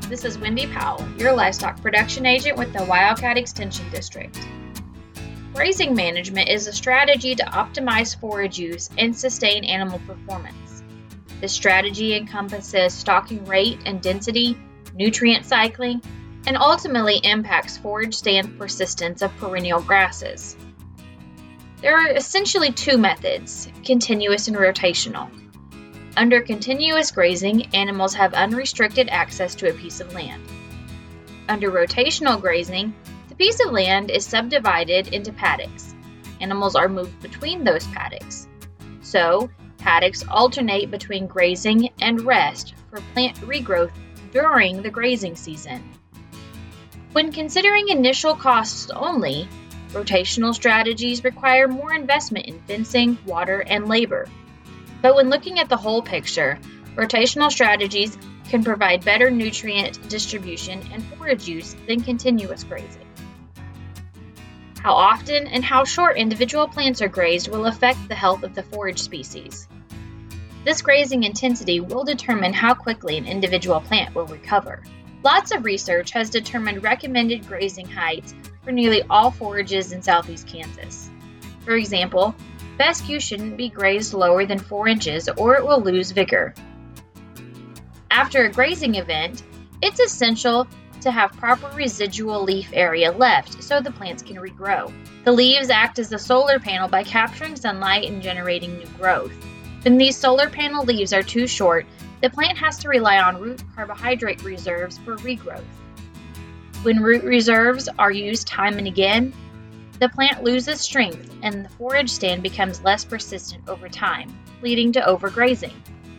This is Wendy Powell, your livestock production agent with the Wildcat Extension District. Grazing management is a strategy to optimize forage use and sustain animal performance. This strategy encompasses stocking rate and density, nutrient cycling, and ultimately impacts forage stand persistence of perennial grasses. There are essentially two methods, continuous and rotational. Under continuous grazing, animals have unrestricted access to a piece of land. Under rotational grazing, the piece of land is subdivided into paddocks. Animals are moved between those paddocks. So, paddocks alternate between grazing and rest for plant regrowth during the grazing season. When considering initial costs only, rotational strategies require more investment in fencing, water, and labor. But when looking at the whole picture, rotational strategies can provide better nutrient distribution and forage use than continuous grazing. How often and how short individual plants are grazed will affect the health of the forage species. This grazing intensity will determine how quickly an individual plant will recover. Lots of research has determined recommended grazing heights for nearly all forages in southeast Kansas. For example, fescue shouldn't be grazed lower than 4 inches or it will lose vigor. After a grazing event, it's essential to have proper residual leaf area left so the plants can regrow. The leaves act as a solar panel by capturing sunlight and generating new growth. When these solar panel leaves are too short, the plant has to rely on root carbohydrate reserves for regrowth. When root reserves are used time and again, the plant loses strength and the forage stand becomes less persistent over time, leading to overgrazing.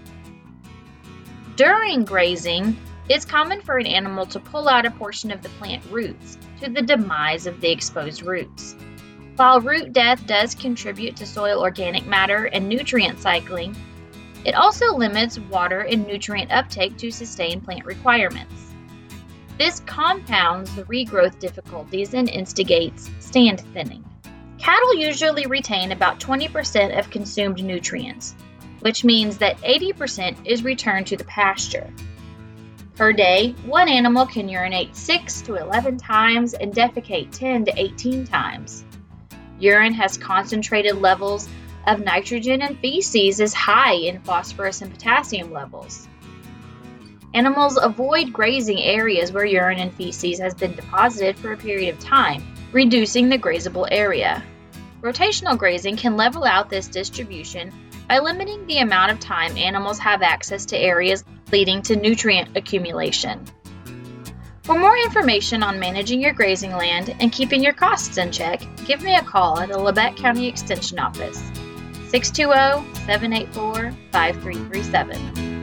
During grazing, it's common for an animal to pull out a portion of the plant roots to the demise of the exposed roots. While root death does contribute to soil organic matter and nutrient cycling, it also limits water and nutrient uptake to sustain plant requirements. This compounds the regrowth difficulties and instigates stand thinning. Cattle usually retain about 20% of consumed nutrients, which means that 80% is returned to the pasture. Per day, one animal can urinate 6 to 11 times and defecate 10 to 18 times. Urine has concentrated levels of nitrogen and feces is high in phosphorus and potassium levels. Animals avoid grazing areas where urine and feces has been deposited for a period of time, reducing the grazable area. Rotational grazing can level out this distribution by limiting the amount of time animals have access to areas leading to nutrient accumulation. For more information on managing your grazing land and keeping your costs in check, give me a call at the Labette County Extension Office, 620-784-5337.